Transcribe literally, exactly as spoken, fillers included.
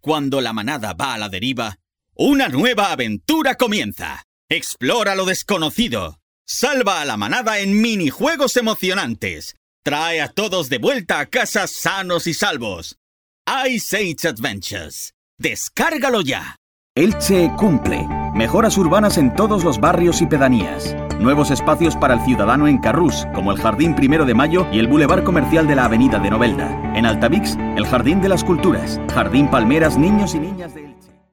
Cuando la manada va a la deriva, una nueva aventura comienza. Explora lo desconocido. Salva a la manada en minijuegos emocionantes. Trae a todos de vuelta a casa sanos y salvos. Ice Age Adventures. Descárgalo ya. Elche cumple. Mejoras urbanas en todos los barrios y pedanías. Nuevos espacios para el ciudadano en Carrús, como el Jardín Primero de Mayo y el Boulevard Comercial de la Avenida de Novelda. En Altavix, el Jardín de las Culturas. Jardín Palmeras, niños y niñas de...